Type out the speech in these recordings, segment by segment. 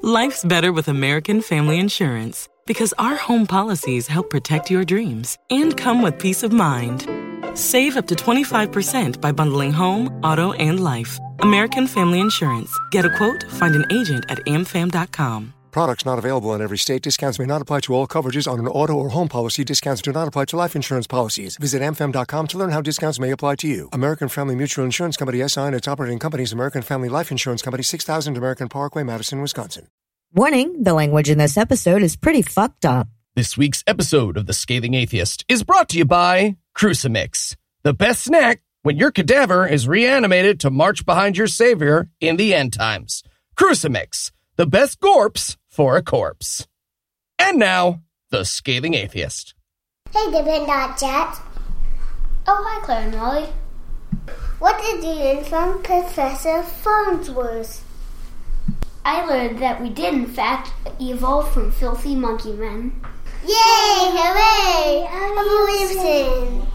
Life's better with American Family Insurance because our home policies help protect your dreams and come with peace of mind. Save up to 25% by bundling home, auto, and life. American Family Insurance. Get a quote, find an agent at amfam.com. Products not available in every state. Discounts may not apply to all coverages on an auto or home policy. Discounts do not apply to life insurance policies. Visit amfam.com to learn how discounts may apply to you. American Family Mutual Insurance Company, SI, and its operating companies, American Family Life Insurance Company, 6000 American Parkway, Madison, Wisconsin. Warning, the language in this episode is pretty fucked up. This week's episode of The Scathing Atheist is brought to you by Crucimix, the best snack when your cadaver is reanimated to march behind your savior in the end times. Crucimix, the best gorps for a corpse. And now, The Scathing Atheist. Hey, Dippin' Dot Chat. Oh, hi, Claire and Molly. What did you learn from Professor Farnsworth? I learned that we did, in fact, evolve from filthy monkey men. Yay! Hooray! Evolution!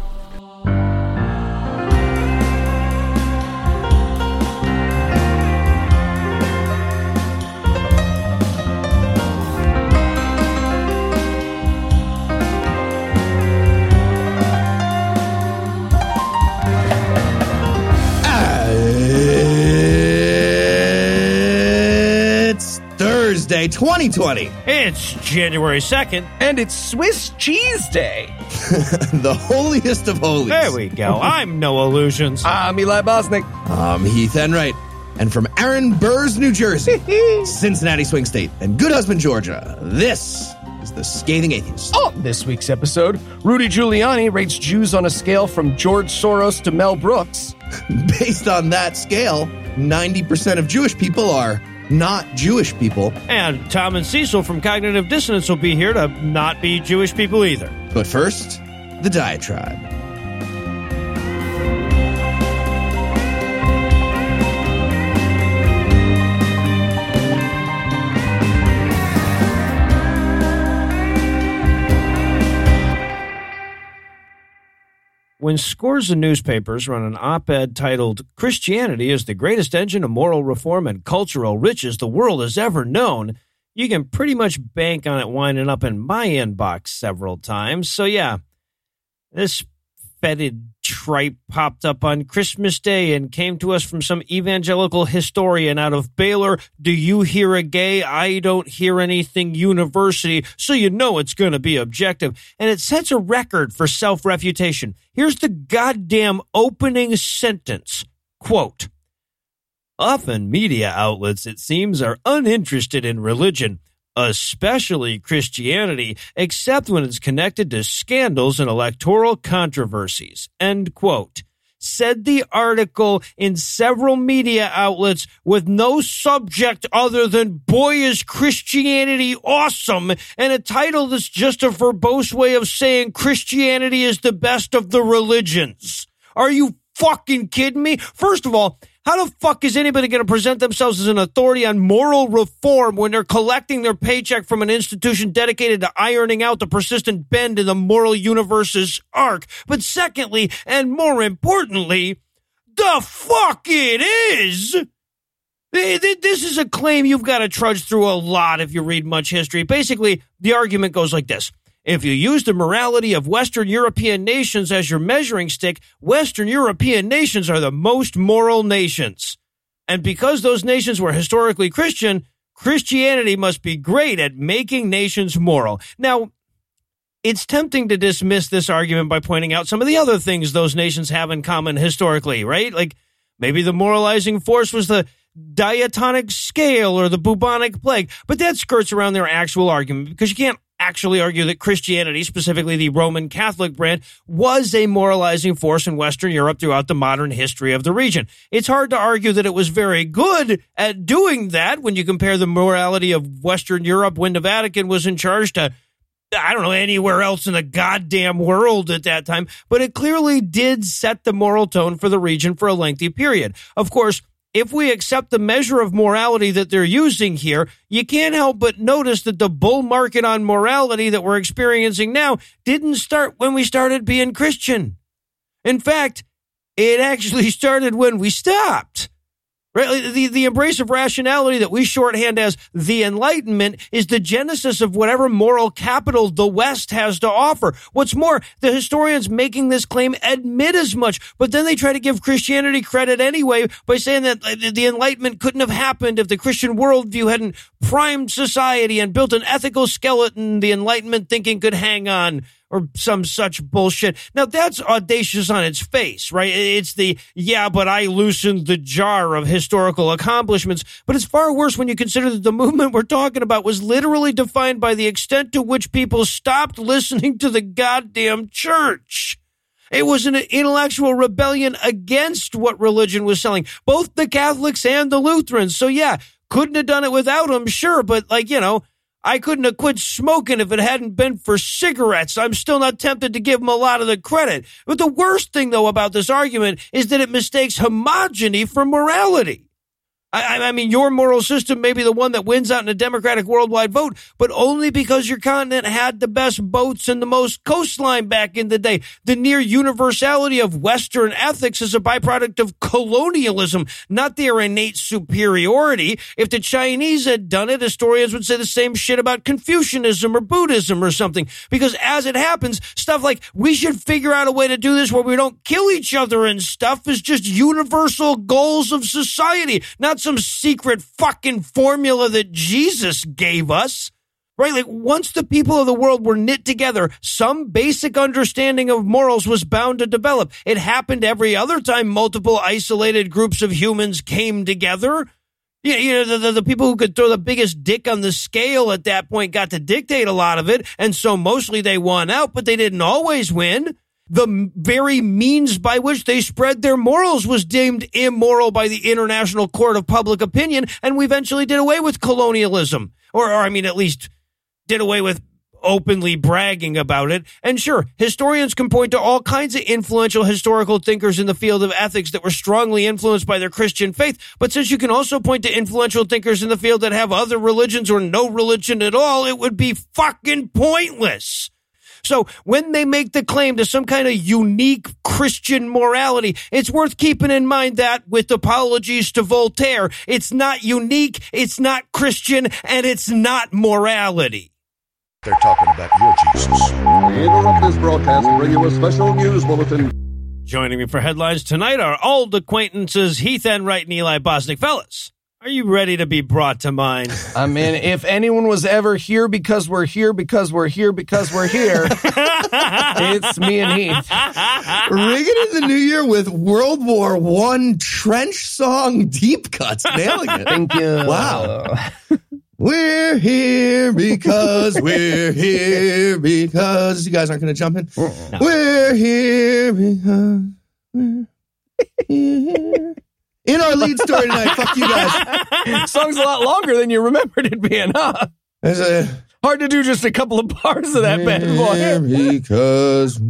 Thursday, 2020. It's January 2nd. And it's Swiss Cheese Day. The holiest of holies. There we go. I'm No Illusions. I'm Eli Bosnick. I'm Heath Enright. And from Aaron Burrs, New Jersey, Cincinnati Swing State, and Good Husband, Georgia, this is The Scathing Atheist. On this week's episode, Rudy Giuliani rates Jews on a scale from George Soros to Mel Brooks. Based on that scale, 90% of Jewish people are not Jewish people. And Tom and Cecil from Cognitive Dissonance will be here to not be Jewish people either. But first, the diatribe. When scores of newspapers run an op-ed titled, "Christianity is the greatest engine of moral reform and cultural riches the world has ever known," you can pretty much bank on it winding up in my inbox several times. So yeah, this fetid tripe popped up on Christmas Day and came to us from some evangelical historian out of Baylor. Do you hear a gay? I don't hear anything university, so you know it's going to be objective. And it sets a record for self-refutation. Here's the goddamn opening sentence. Quote, "Often media outlets, it seems, are uninterested in religion, especially Christianity, except when it's connected to scandals and electoral controversies," end quote. Said the article in several media outlets with no subject other than "Boy, is Christianity awesome," and a title that's just a verbose way of saying Christianity is the best of the religions. Are you fucking kidding me? First of all, how the fuck is anybody going to present themselves as an authority on moral reform when they're collecting their paycheck from an institution dedicated to ironing out the persistent bend in the moral universe's arc? But secondly, and more importantly, the fuck it is! This is a claim you've got to trudge through a lot if you read much history. Basically, the argument goes like this. If you use the morality of Western European nations as your measuring stick, Western European nations are the most moral nations. And because those nations were historically Christian, Christianity must be great at making nations moral. Now, it's tempting to dismiss this argument by pointing out some of the other things those nations have in common historically, right? Like maybe the moralizing force was the diatonic scale or the bubonic plague, but that skirts around their actual argument because you can't actually argue that Christianity, specifically the Roman Catholic brand, was a moralizing force in Western Europe throughout the modern history of the region. It's hard to argue that it was very good at doing that when you compare the morality of Western Europe when the Vatican was in charge to, I don't know, anywhere else in the goddamn world at that time, but it clearly did set the moral tone for the region for a lengthy period. Of course, if we accept the measure of morality that they're using here, you can't help but notice that the bull market on morality that we're experiencing now didn't start when we started being Christian. In fact, it actually started when we stopped. Right? The embrace of rationality that we shorthand as the Enlightenment is the genesis of whatever moral capital the West has to offer. What's more, the historians making this claim admit as much, but then they try to give Christianity credit anyway by saying that the Enlightenment couldn't have happened if the Christian worldview hadn't primed society and built an ethical skeleton the Enlightenment thinking could hang on, or some such bullshit. Now, that's audacious on its face, right? It's the, yeah, but I loosened the jar of historical accomplishments. But it's far worse when you consider that the movement we're talking about was literally defined by the extent to which people stopped listening to the goddamn church. It was an intellectual rebellion against what religion was selling, both the Catholics and the Lutherans. So, yeah, couldn't have done it without them, sure, but, I couldn't have quit smoking if it hadn't been for cigarettes. I'm still not tempted to give them a lot of the credit. But the worst thing, though, about this argument is that it mistakes homogeny for morality. I mean, your moral system may be the one that wins out in a democratic worldwide vote, but only because your continent had the best boats and the most coastline back in the day. The near universality of Western ethics is a byproduct of colonialism, not their innate superiority. If the Chinese had done it, historians would say the same shit about Confucianism or Buddhism or something. Because as it happens, stuff like, we should figure out a way to do this where we don't kill each other and stuff is just universal goals of society, not some secret fucking formula that Jesus gave us, right? Like, once the people of the world were knit together, some basic understanding of morals was bound to develop. It happened every other time multiple isolated groups of humans came together. The people who could throw the biggest dick on the scale at that point got to dictate a lot of it, and so mostly they won out, but they didn't always win. The very means by which they spread their morals was deemed immoral by the International Court of Public Opinion, and we eventually did away with colonialism. Or at least did away with openly bragging about it. And sure, historians can point to all kinds of influential historical thinkers in the field of ethics that were strongly influenced by their Christian faith, but since you can also point to influential thinkers in the field that have other religions or no religion at all, it would be fucking pointless. So when they make the claim to some kind of unique Christian morality, it's worth keeping in mind that, with apologies to Voltaire, it's not unique, it's not Christian, and it's not morality. They're talking about your Jesus. We interrupt this broadcast and bring you a special news bulletin. Joining me for headlines tonight are old acquaintances Heath Enright and Eli Bosnick. Fellas, are you ready to be brought to mind? I mean, if anyone was ever here because we're here, because we're here, because we're here, it's me and Heath. Ringing in the new year with World War I trench song deep cuts. Nailing it. Thank you. Wow. We're here because we're here because... You guys aren't going to jump in? No. We're here because we're here. In our lead story tonight, fuck you guys. Song's a lot longer than you remembered it being, huh? Hard to do just a couple of bars of that bad boy. Because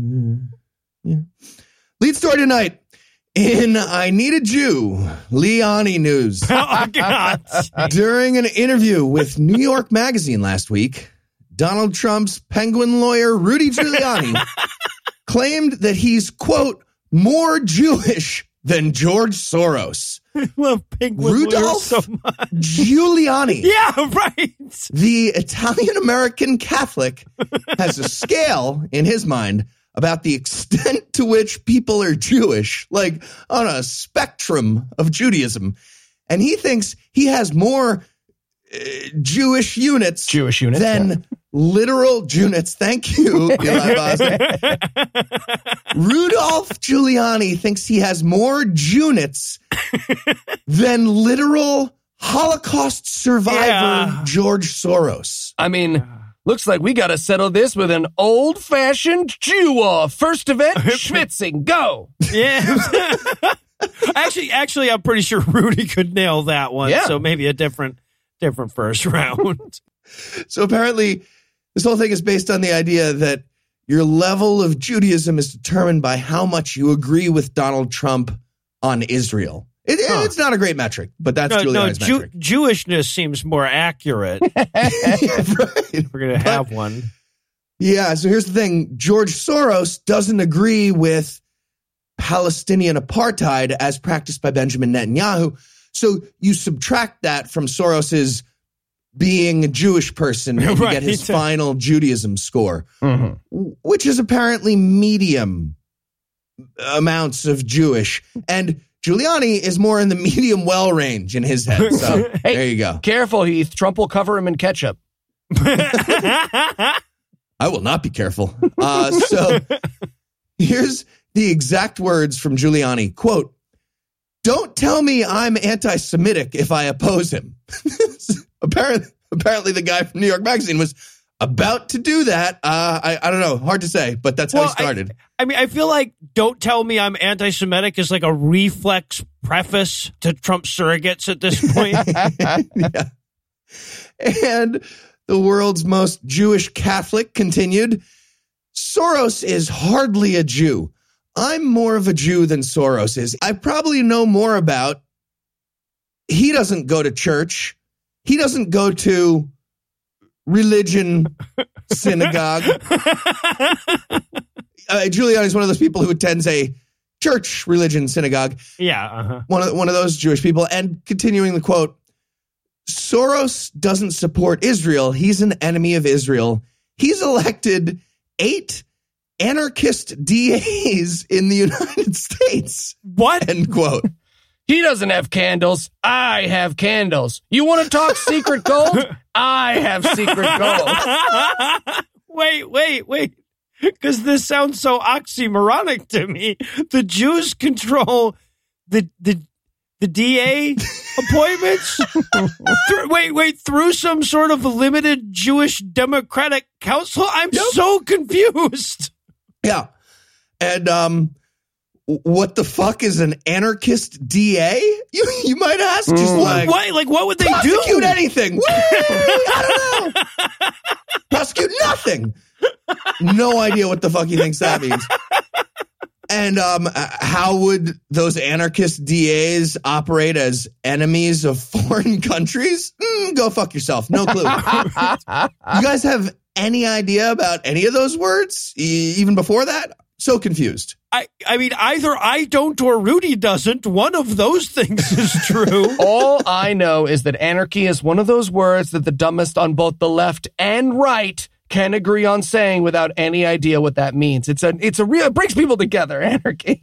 lead story tonight in I Need a Jew, Liani News. Oh, God. During an interview with New York Magazine last week, Donald Trump's Penguin lawyer, Rudy Giuliani, claimed that he's, quote, more Jewish than George Soros. I love Penguin Rudolph so much. Giuliani. Yeah, right. The Italian-American Catholic has a scale in his mind about the extent to which people are Jewish, like on a spectrum of Judaism. And he thinks he has more Jewish units than literal units. Thank you, Eli Bosnick. Rudolph Giuliani thinks he has more units than literal Holocaust survivor George Soros. I mean, looks like we got to settle this with an old-fashioned Jew-off. First event, schwitzing, go. Yeah. Actually, I'm pretty sure Rudy could nail that one. Yeah. So maybe a different first round. So apparently, this whole thing is based on the idea that your level of Judaism is determined by how much you agree with Donald Trump on Israel. It's not a great metric, but that's Giuliani's metric. Jewishness seems more accurate. Right. We're going to have one. Yeah, so here's the thing. George Soros doesn't agree with Palestinian apartheid as practiced by Benjamin Netanyahu. So you subtract that from Soros's being a Jewish person and you get his final Judaism score, which is apparently medium amounts of Jewish. And Giuliani is more in the medium well range in his head. So hey, there you go. Careful, Heath. Trump will cover him in ketchup. I will not be careful. So here's the exact words from Giuliani. Quote, "Don't tell me I'm anti-Semitic if I oppose him." Apparently the guy from New York Magazine was about to do that. I don't know. Hard to say, but that's how he started. I mean, I feel like "don't tell me I'm anti-Semitic" is like a reflex preface to Trump surrogates at this point. Yeah. And the world's most Jewish Catholic continued, "Soros is hardly a Jew. I'm more of a Jew than Soros is. I probably know more about. He doesn't go to church. He doesn't go to religion synagogue." Giuliani is one of those people who attends a church religion synagogue. Yeah. One of those Jewish people. And continuing the quote, "Soros doesn't support Israel. He's an enemy of Israel. He's elected 8 anarchist DAs in the United States." What? End quote. He doesn't have candles. I have candles. You want to talk secret gold? I have secret gold. Wait. Because this sounds so oxymoronic to me. The Jews control the DA appointments? Through some sort of limited Jewish Democratic Council? I'm so confused. Yeah. And what the fuck is an anarchist DA? You might ask. Just what would they do? Prosecute anything. I don't know. Prosecute nothing. No idea what the fuck he thinks that means. And how would those anarchist DAs operate as enemies of foreign countries? Go fuck yourself. No clue. You guys have any idea about any of those words? Even before that? So confused. I mean, either I don't or Rudy doesn't. One of those things is true. All I know is that anarchy is one of those words that the dumbest on both the left and right can agree on saying without any idea what that means. It brings people together, anarchy.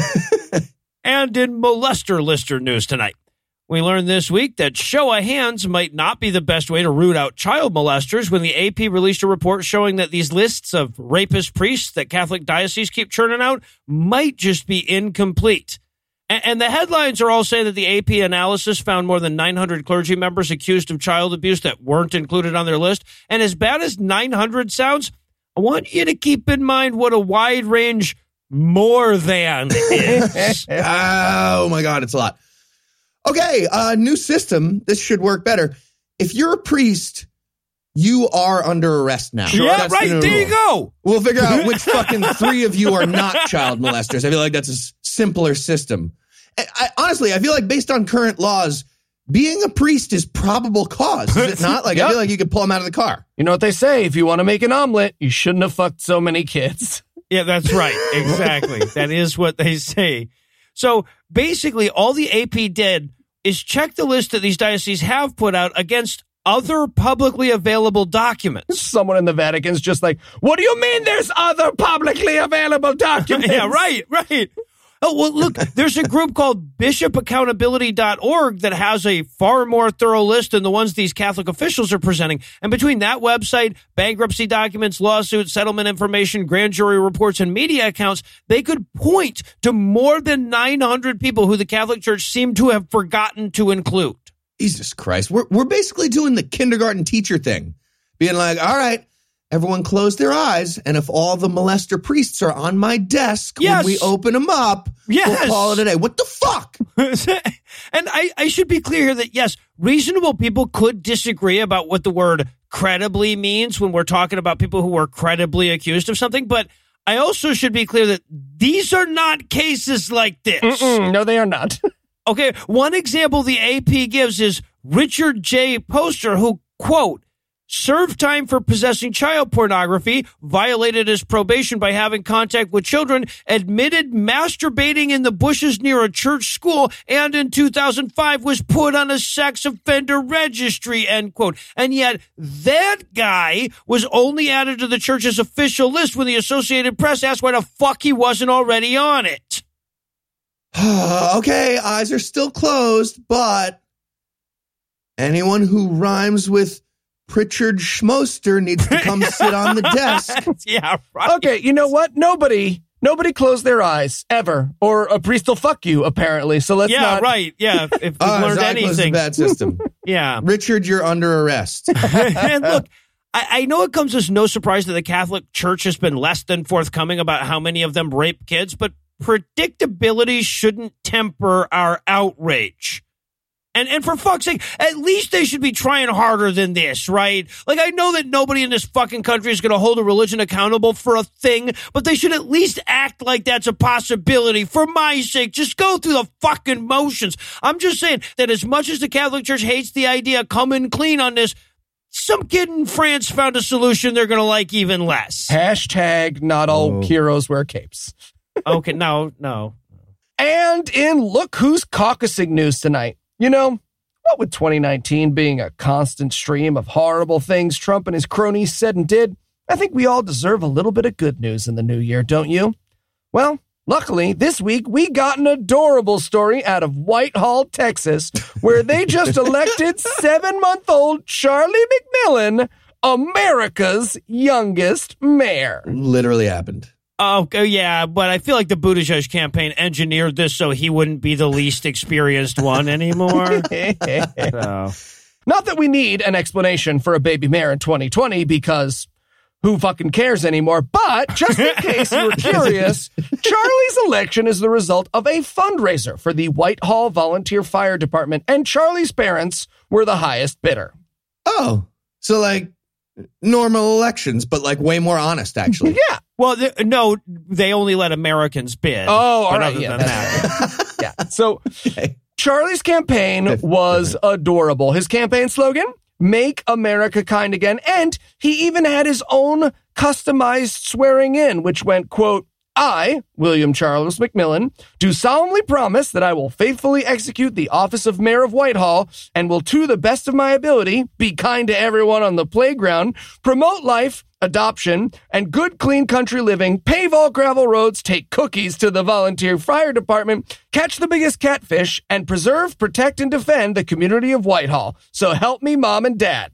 And in molester lister news tonight, we learned this week that show of hands might not be the best way to root out child molesters when the AP released a report showing that these lists of rapist priests that Catholic dioceses keep churning out might just be incomplete. And the headlines are all saying that the AP analysis found more than 900 clergy members accused of child abuse that weren't included on their list. And as bad as 900 sounds, I want you to keep in mind what a wide range more than is. Oh, my God, it's a lot. Okay, new system. This should work better. If you're a priest, you are under arrest now. Sure, yeah, right. There you go. We'll figure out which fucking 3 of you are not child molesters. I feel like that's a simpler system. Honestly, I feel like based on current laws, being a priest is probable cause, is it not? Like, yep. I feel like you could pull them out of the car. You know what they say? If you want to make an omelet, you shouldn't have fucked so many kids. Yeah, that's right. Exactly. That is what they say. So basically, all the AP did is check the list that these dioceses have put out against other publicly available documents. Someone in the Vatican's just like, what do you mean there's other publicly available documents? Yeah, right. Oh, well, look, there's a group called bishopaccountability.org that has a far more thorough list than the ones these Catholic officials are presenting. And between that website, bankruptcy documents, lawsuits, settlement information, grand jury reports, and media accounts, they could point to more than 900 people who the Catholic Church seemed to have forgotten to include. Jesus Christ. We're basically doing the kindergarten teacher thing. Being like, all right, everyone close their eyes, and if all the molester priests are on my desk when we open them up, we'll call it a day. What the fuck? And I should be clear here that, yes, reasonable people could disagree about what the word credibly means when we're talking about people who are credibly accused of something, but I also should be clear that these are not cases like this. No, they are not. Okay, one example the AP gives is Richard J. Poster, who, quote, served time for possessing child pornography, violated his probation by having contact with children, admitted masturbating in the bushes near a church school, and in 2005 was put on a sex offender registry, end quote. And yet that guy was only added to the church's official list when the Associated Press asked why the fuck he wasn't already on it. Okay, eyes are still closed, but anyone who rhymes with Pritchard Schmoster needs to come sit on the desk. Yeah, right. Okay, you know what? Nobody closed their eyes, ever. Or a priest will fuck you, apparently. So let's not... Yeah, right. Yeah, if we've learned anything. Was a bad system. Yeah. Richard, you're under arrest. And look, I know it comes as no surprise that the Catholic Church has been less than forthcoming about how many of them rape kids, but predictability shouldn't temper our outrage. And for fuck's sake, at least they should be trying harder than this, right? Like, I know that nobody in this fucking country is going to hold a religion accountable for a thing, but they should at least act like that's a possibility. For my sake, just go through the fucking motions. I'm just saying that as much as the Catholic Church hates the idea of coming clean on this, some kid in France found a solution they're going to like even less. Hashtag not all heroes wear capes. Okay, no. And in Look Who's Caucusing news tonight. You know, what with 2019 being a constant stream of horrible things Trump and his cronies said and did, I think we all deserve a little bit of good news in the new year, don't you? Well, luckily, this week we got an adorable story out of Whitehall, Texas, where they just elected 7-month-old Charlie McMillan America's youngest mayor. Literally happened. Oh, yeah, but I feel like the Buttigieg campaign engineered this so he wouldn't be the least experienced one anymore. So. Not that we need an explanation for a baby mayor in 2020, because who fucking cares anymore? But just in case you were curious, Charlie's election is the result of a fundraiser for the Whitehall Volunteer Fire Department, and Charlie's parents were the highest bidder. Oh, so like normal elections, but like way more honest, actually. Yeah. Well, no, they only let Americans bid. Oh, all right. Yeah, that. Yeah. So Charlie's campaign was adorable. His campaign slogan, Make America Kind Again. And he even had his own customized swearing in, which went, quote, I, William Charles McMillan, do solemnly promise that I will faithfully execute the office of Mayor of Whitehall and will, to the best of my ability, be kind to everyone on the playground, promote life, adoption, and good, clean country living, pave all gravel roads, take cookies to the volunteer fire department, catch the biggest catfish, and preserve, protect, and defend the community of Whitehall. So help me, Mom and Dad.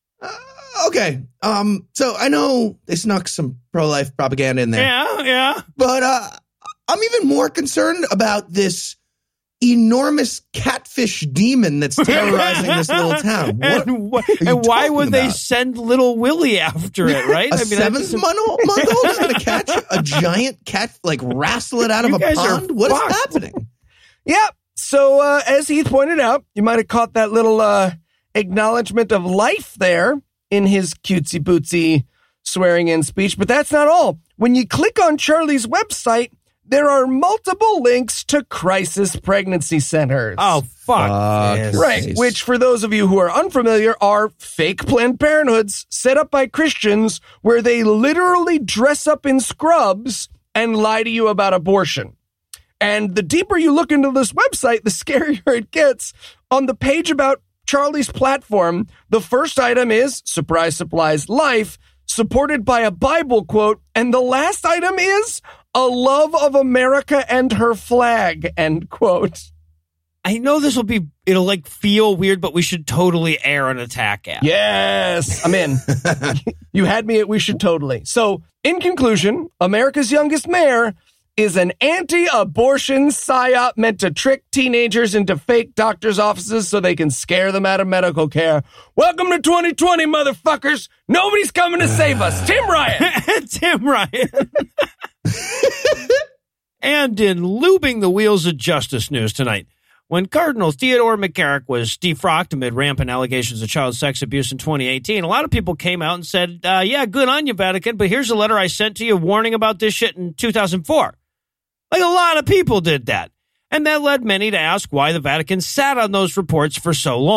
Okay. So I know they snuck some pro-life propaganda in there. Yeah. But I'm even more concerned about this enormous catfish demon that's terrorizing this little town. And why would they send little Willie after it, right? A 7-month-old is going to catch a giant cat, like wrestle it out of a pond? What is happening? Yep. So as Heath pointed out, you might have caught that little acknowledgement of life there in his cutesy bootsy swearing in speech. But that's not all. When you click on Charlie's website, there are multiple links to crisis pregnancy centers. Oh, fuck. Yes. Right, which for those of you who are unfamiliar are fake Planned Parenthoods set up by Christians where they literally dress up in scrubs and lie to you about abortion. And the deeper you look into this website, the scarier it gets. On the page about Charlie's platform, the first item is Surprise Supplies Life, supported by a Bible quote, and the last item is a love of America and her flag, end quote. I know it'll like feel weird, but we should totally air an attack ad. Yes, I'm in. You had me at we should totally. So, in conclusion, America's youngest mayor is an anti-abortion psyop meant to trick teenagers into fake doctors' offices so they can scare them out of medical care. Welcome to 2020, motherfuckers. Nobody's coming to save us. Tim Ryan. Tim Ryan. And in lubing the wheels of justice news tonight, when Cardinal Theodore McCarrick was defrocked amid rampant allegations of child sex abuse in 2018, a lot of people came out and said, yeah, good on you, Vatican, but here's a letter I sent to you warning about this shit in 2004. Like, a lot of people did that. And that led many to ask why the Vatican sat on those reports for so long.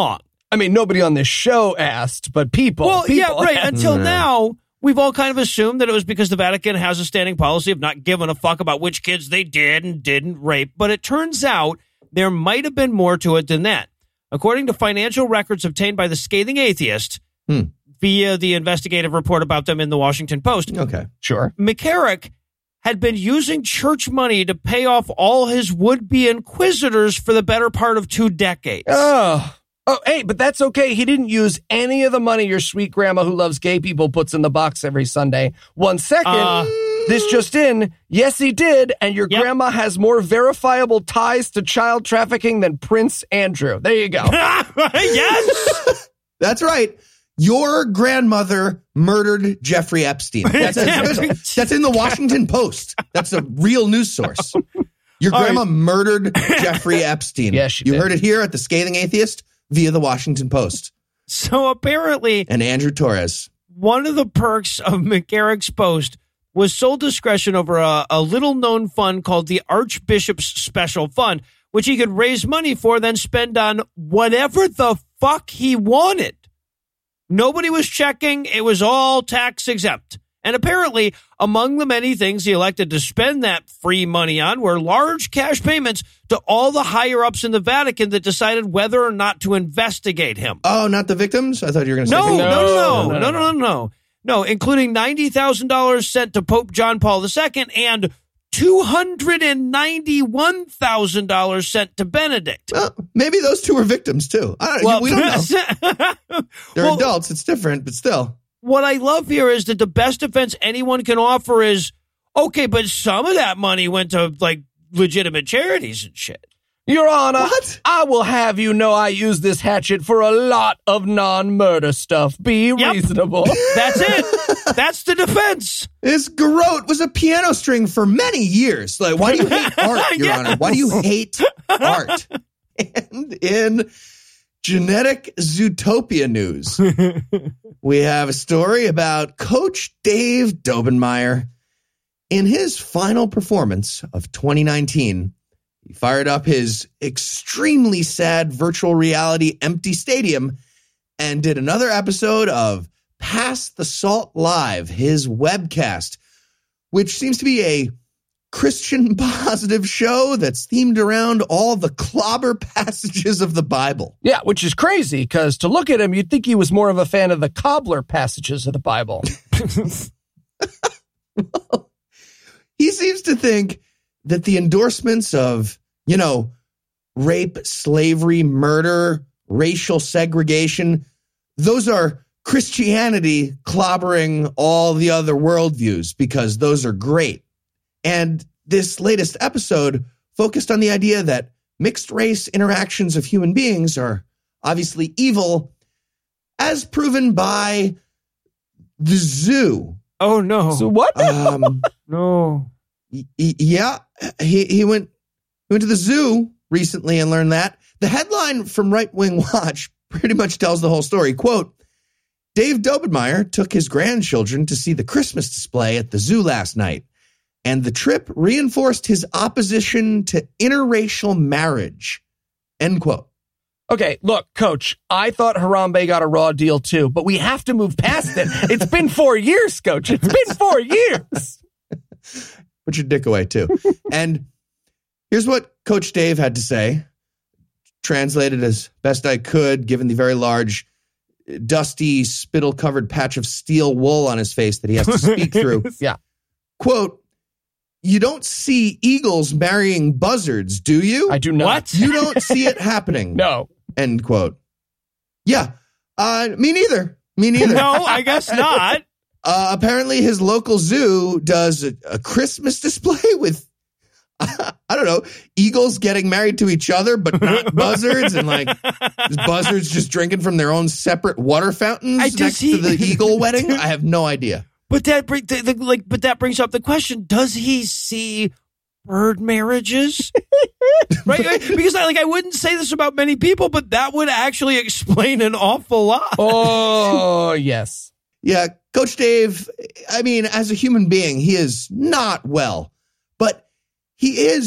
I mean, nobody on this show asked, but people. Well, yeah, right. asked. Until now, we've all kind of assumed that it was because the Vatican has a standing policy of not giving a fuck about which kids they did and didn't rape. But it turns out there might have been more to it than that. According to financial records obtained by the Scathing Atheist via the investigative report about them in the Washington Post. Okay, sure. McCarrick had been using church money to pay off all his would-be inquisitors for the better part of 2 decades. Oh, hey, but that's okay. He didn't use any of the money your sweet grandma who loves gay people puts in the box every Sunday. 1 second. This just in. Yes, he did. And your grandma has more verifiable ties to child trafficking than Prince Andrew. There you go. Yes. That's right. Your grandmother murdered Jeffrey Epstein. That's in the Washington Post. That's a real news source. Your grandma murdered Jeffrey Epstein. Yes, you heard it here at the Scathing Atheist via the Washington Post. So apparently, and Andrew Torres. One of the perks of McCarrick's post was sole discretion over a little-known fund called the Archbishop's Special Fund, which he could raise money for, then spend on whatever the fuck he wanted. Nobody was checking. It was all tax exempt. And apparently, among the many things he elected to spend that free money on were large cash payments to all the higher-ups in the Vatican that decided whether or not to investigate him. Oh, not the victims? I thought you were going to say No, including $90,000 sent to Pope John Paul II and $291,000 sent to Benedict. Well, maybe those two were victims, too. We don't know. They're adults. It's different, but still. What I love here is that the best defense anyone can offer is, okay, but some of that money went to, like, legitimate charities and shit. Your Honor, I will have you know I use this hatchet for a lot of non-murder stuff. Be reasonable. That's it. That's the defense. This garrote was a piano string for many years. Like, why do you hate art, Your Honor? Why do you hate art? And in Genetic Zootopia news, we have a story about Coach Dave Dobenmeyer. In his final performance of 2019, he fired up his extremely sad virtual reality empty stadium and did another episode of Pass the Salt Live, his webcast, which seems to be a Christian positive show that's themed around all the clobber passages of the Bible. Yeah, which is crazy because to look at him, you'd think he was more of a fan of the cobbler passages of the Bible. Well, he seems to think that the endorsements of, rape, slavery, murder, racial segregation, those are Christianity clobbering all the other worldviews because those are great. And this latest episode focused on the idea that mixed race interactions of human beings are obviously evil, as proven by the zoo. Oh, no. So what? No. Yeah, he went to the zoo recently and learned that. The headline from Right Wing Watch pretty much tells the whole story. Quote, Dave Dobenmeyer took his grandchildren to see the Christmas display at the zoo last night, and the trip reinforced his opposition to interracial marriage. End quote. Okay, look, Coach, I thought Harambe got a raw deal too, but we have to move past it. It's been 4 years, Coach. It's been 4 years. Put your dick away, too. And here's what Coach Dave had to say, translated as best I could, given the very large, dusty, spittle-covered patch of steel wool on his face that he has to speak through. Yeah. Quote, you don't see eagles marrying buzzards, do you? I do not. What? You don't see it happening. No. End quote. Yeah. Me neither. No, I guess not. Apparently his local zoo does a Christmas display with, I don't know, eagles getting married to each other, but not buzzards. And buzzards just drinking from their own separate water fountains next to the eagle wedding. I have no idea. But that brings up the question: does he see bird marriages? Right? Because I wouldn't say this about many people, but that would actually explain an awful lot. Oh, yes. Yeah, Coach Dave, I mean, as a human being, he is not well, but he is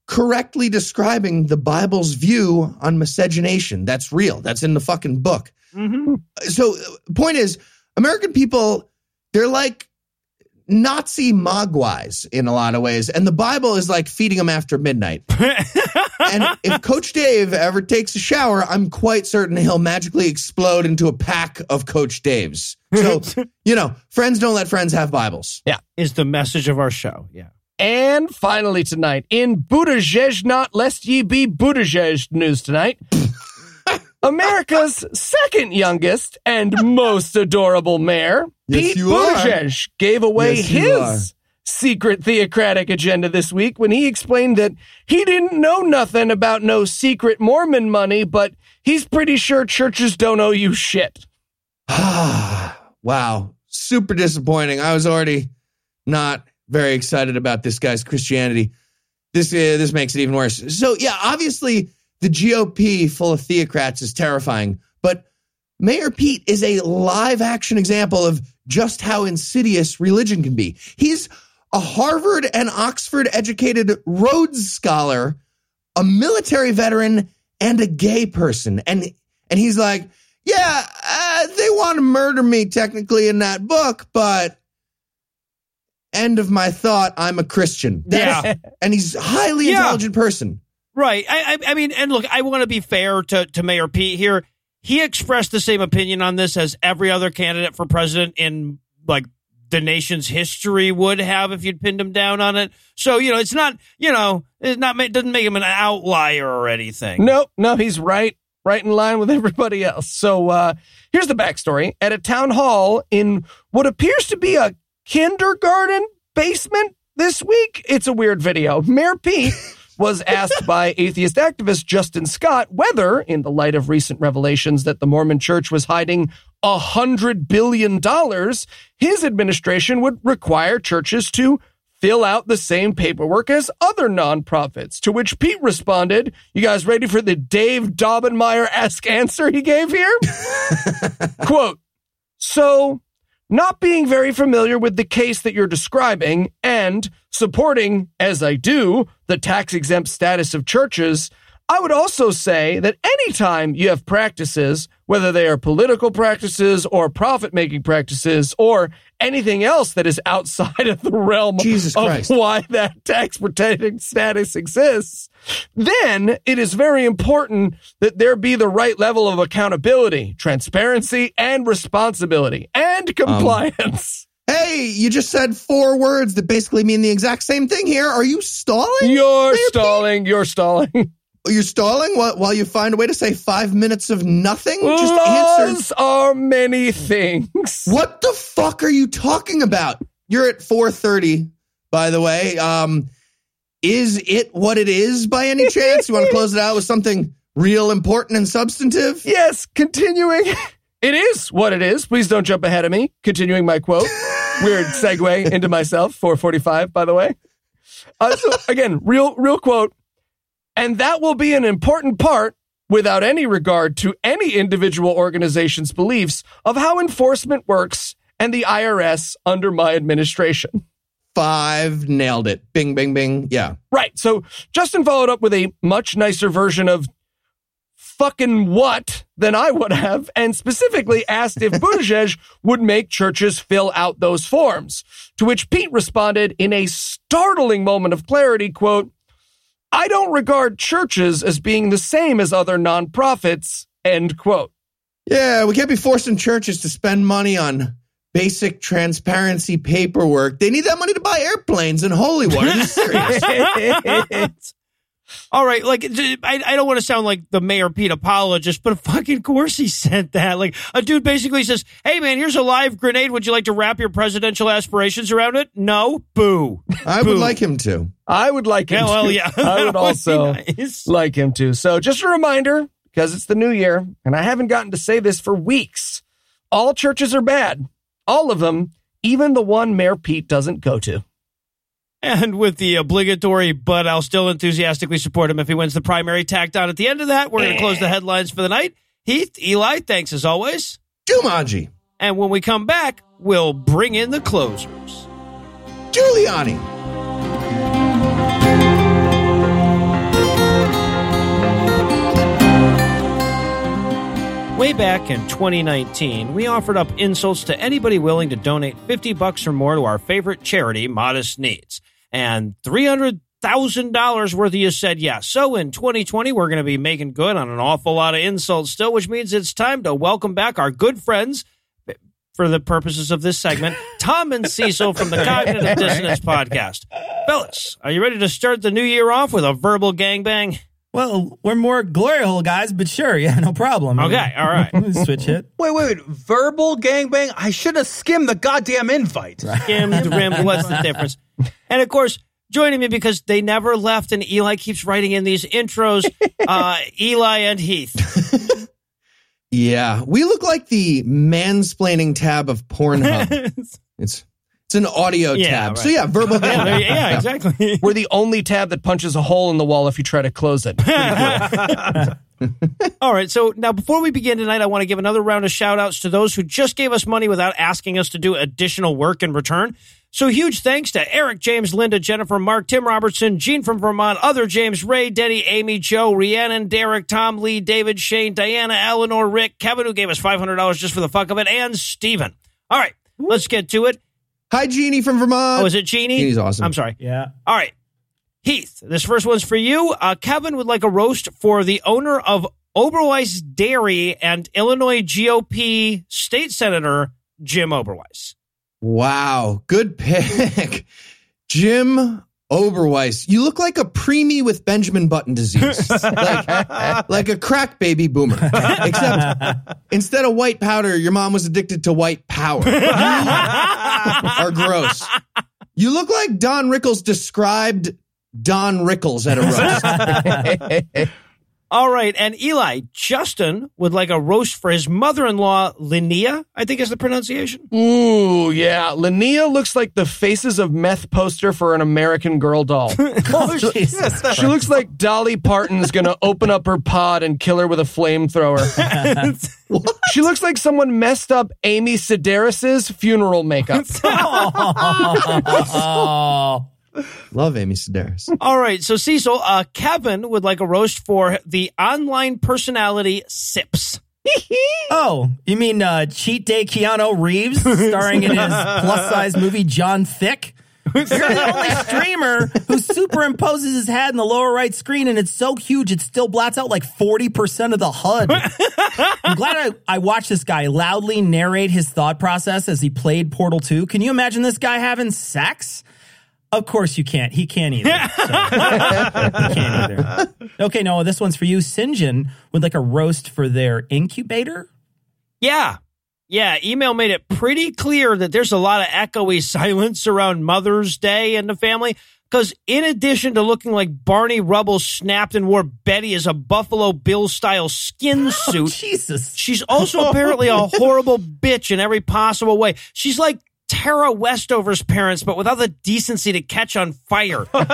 correctly describing the Bible's view on miscegenation. That's real. That's in the fucking book. Mm-hmm. So point is, American people, they're like Nazi mogwais in a lot of ways. And the Bible is like feeding them after midnight. And if Coach Dave ever takes a shower, I'm quite certain he'll magically explode into a pack of Coach Daves. So, friends don't let friends have Bibles. Yeah. Is the message of our show. Yeah. And finally tonight, in Buttigieg, not lest ye be Buttigieg news tonight, America's second youngest and most adorable mayor, Pete Buttigieg, gave away his secret theocratic agenda this week when he explained that he didn't know nothing about no secret Mormon money, but he's pretty sure churches don't owe you shit. Wow. Super disappointing. I was already not very excited about this guy's Christianity. This makes it even worse. So, yeah, obviously the GOP full of theocrats is terrifying, but Mayor Pete is a live action example of just how insidious religion can be. He's a Harvard and Oxford educated Rhodes Scholar, a military veteran, and a gay person. And he's like, yeah, they want to murder me technically in that book, but end of my thought, I'm a Christian. And he's a highly intelligent person. Right. I mean, and look, I want to be fair to Mayor Pete here. He expressed the same opinion on this as every other candidate for president in like the nation's history would have if you'd pinned him down on it. So, it's not, it doesn't make him an outlier or anything. No, he's right in line with everybody else. So here's the backstory. At a town hall in what appears to be a kindergarten basement this week, it's a weird video. Mayor Pete was asked by atheist activist Justin Scott whether, in the light of recent revelations that the Mormon Church was hiding $100 billion, his administration would require churches to fill out the same paperwork as other nonprofits, to which Pete responded, you guys ready for the Dave Daubenmire-esque answer he gave here? Quote, so, not being very familiar with the case that you're describing and supporting, as I do, the tax-exempt status of churches, I would also say that anytime you have practices, whether they are political practices or profit-making practices or anything else that is outside of the realm of why that tax-protecting status exists, then it is very important that there be the right level of accountability, transparency, and responsibility, and compliance. Hey, you just said 4 words that basically mean the exact same thing here. Are you stalling? You're stalling. You're stalling. You're stalling while you find a way to say 5 minutes of nothing? Just Laws are many things. What the fuck are you talking about? You're at 4:30, by the way. Is it what it is by any chance? You want to close it out with something real important and substantive? Yes, continuing. It is what it is. Please don't jump ahead of me. Continuing my quote. Weird segue into myself. 4:45, by the way. So again, real quote. And that will be an important part, without any regard to any individual organization's beliefs, of how enforcement works and the IRS under my administration. 5, nailed it. Bing, bing, bing. Yeah. Right. So Justin followed up with a much nicer version of fucking what than I would have, and specifically asked if Buttigieg would make churches fill out those forms, to which Pete responded in a startling moment of clarity, quote, I don't regard churches as being the same as other nonprofits, end quote. Yeah, we can't be forcing churches to spend money on basic transparency paperwork. They need that money to buy airplanes in Hollywood. Are you serious? All right, like, I don't want to sound like the Mayor Pete apologist, but of fucking course he sent that. Like, a dude basically says, hey, man, here's a live grenade. Would you like to wrap your presidential aspirations around it? No? Boo. I would like him to. I would like him to. Well, yeah. I would also like him to. So just a reminder, because it's the new year, and I haven't gotten to say this for weeks, all churches are bad. All of them, even the one Mayor Pete doesn't go to. And with the obligatory, but I'll still enthusiastically support him if he wins the primary tacked on at the end of that, we're going to close the headlines for the night. Heath, Eli, thanks as always. Jumanji. And when we come back, we'll bring in the closers. Giuliani. Way back in 2019, we offered up insults to anybody willing to donate $50 or more to our favorite charity, Modest Needs. And $300,000 worth of you said yes. So in 2020, we're going to be making good on an awful lot of insults still, which means it's time to welcome back our good friends, for the purposes of this segment, Tom and Cecil from the Cognitive Dissonance Podcast. Fellas, are you ready to start the new year off with a verbal gangbang? Well, we're more glory hole guys, but sure, yeah, no problem. Okay, all right. Switch it. Wait. Verbal gangbang? I should have skimmed the goddamn invite. Skimmed, rimmed, what's the difference? And of course, joining me because they never left and Eli keeps writing in these intros, Eli and Heath. Yeah, we look like the mansplaining tab of Pornhub. It's an audio tab. Right. So yeah, verbal gangbang. Yeah, exactly. We're the only tab that punches a hole in the wall if you try to close it. All right, so now before we begin tonight, I want to give another round of shout-outs to those who just gave us money without asking us to do additional work in return. So huge thanks to Eric, James, Linda, Jennifer, Mark, Tim Robertson, Gene from Vermont, Other James, Ray, Denny, Amy, Joe, Rhiannon, Derek, Tom, Lee, David, Shane, Diana, Eleanor, Rick, Kevin, who gave us $500 just for the fuck of it, and Steven. All right, let's get to it. Hi, Jeannie from Vermont. Oh, is it Jeannie? Jeannie's awesome. I'm sorry. Yeah. All right. Heath, this first one's for you. Kevin would like a roast for the owner of Oberweis Dairy and Illinois GOP State Senator Jim Oberweis. Wow, good pick. Jim Oberweis. You look like a preemie with Benjamin Button disease. like a crack baby boomer. Except instead of white powder, your mom was addicted to white power. You are gross. You look like Don Rickles described Don Rickles at a roast. All right, and Eli, Justin would like a roast for his mother-in-law, Linnea, I think is the pronunciation. Ooh, yeah. Linnea looks like the Faces of Meth poster for an American Girl doll. Oh, Jesus. She looks like Dolly Parton's going to open up her pod and kill her with a flamethrower. She looks like someone messed up Amy Sedaris's funeral makeup. Oh. Love Amy Sedaris. All right, so Cecil, Kevin would like a roast for the online personality Sips. Oh, you mean Cheat Day Keanu Reeves starring in his plus-size movie John Thick? You're the only streamer who superimposes his head in the lower right screen, and it's so huge it still blots out like 40% of the HUD. I'm glad I watched this guy loudly narrate his thought process as he played Portal 2. Can you imagine this guy having sex? Of course you can't. He can't either. So. He can't either. Okay, Noah, this one's for you. Sinjin would like a roast for their incubator? Yeah, email made it pretty clear that there's a lot of echoey silence around Mother's Day in the family, because in addition to looking like Barney Rubble snapped and wore Betty as a Buffalo Bill-style skin suit, Jesus. She's also apparently a horrible bitch in every possible way. She's like Tara Westover's parents, but without the decency to catch on fire. Thank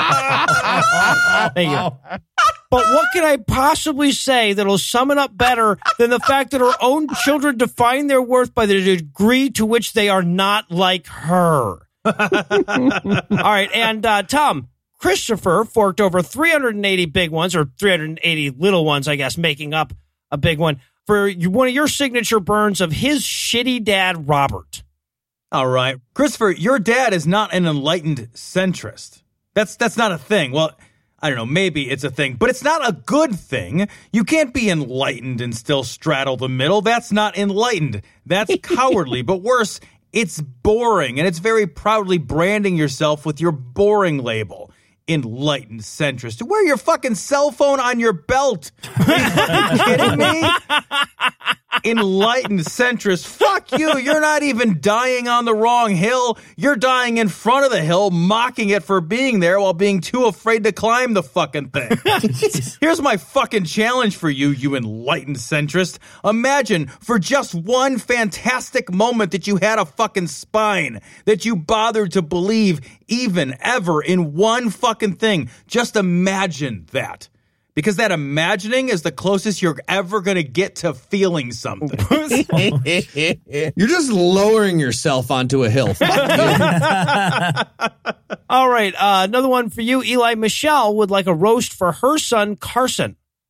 you. But what can I possibly say that'll sum it up better than the fact that her own children define their worth by the degree to which they are not like her? All right, and Tom, Christopher forked over 380 big ones, or 380 little ones, I guess, making up a big one, for one of your signature burns of his shitty dad, Robert. All right. Christopher, your dad is not an enlightened centrist. That's not a thing. Well, I don't know, maybe it's a thing, but it's not a good thing. You can't be enlightened and still straddle the middle. That's not enlightened. That's cowardly. But worse, it's boring, and it's very proudly branding yourself with your boring label. Enlightened centrist. Wear your fucking cell phone on your belt. Are you kidding me? Enlightened centrist. Fuck you. You're not even dying on the wrong hill. You're dying in front of the hill, mocking it for being there while being too afraid to climb the fucking thing. Here's my fucking challenge for you, you enlightened centrist. Imagine for just one fantastic moment that you had a fucking spine, that you bothered to believe even ever in one fucking thing. Just imagine that. Because that imagining is the closest you're ever going to get to feeling something. You're just lowering yourself onto a hill. Fuck you. All right, another one for you. Eli, Michelle would like a roast for her son, Carson.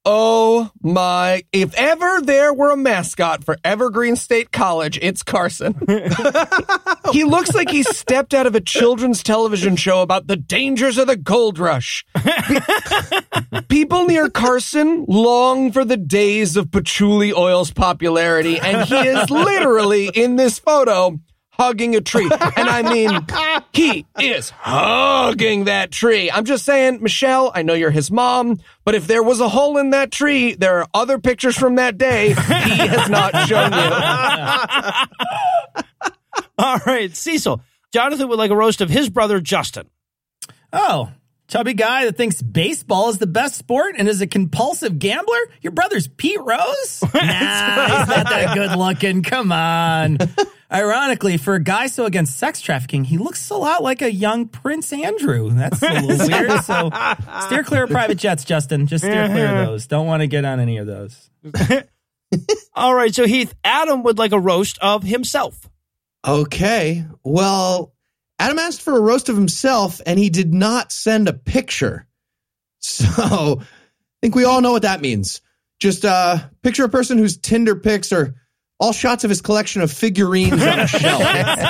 Oh my, if ever there were a mascot for Evergreen State College, it's Carson. He looks like he stepped out of a children's television show about the dangers of the gold rush. People near Carson long for the days of patchouli oil's popularity, and he is literally in this photo hugging a tree. And I mean, he is hugging that tree. I'm just saying, Michelle, I know you're his mom, but if there was a hole in that tree, there are other pictures from that day he has not shown you. All right, Cecil. Jonathan would like a roast of his brother, Justin. Oh, chubby guy that thinks baseball is the best sport and is a compulsive gambler? Your brother's Pete Rose? Nah, he's not that good looking. Come on. Ironically, for a guy so against sex trafficking, he looks a lot like a young Prince Andrew. That's a little weird. So steer clear of private jets, Justin. Just steer clear of those. Don't want to get on any of those. All right, so Heath, Adam would like a roast of himself. Okay. Well, Adam asked for a roast of himself, and he did not send a picture. So I think we all know what that means. Just picture a person whose Tinder pics are all shots of his collection of figurines on a shelf.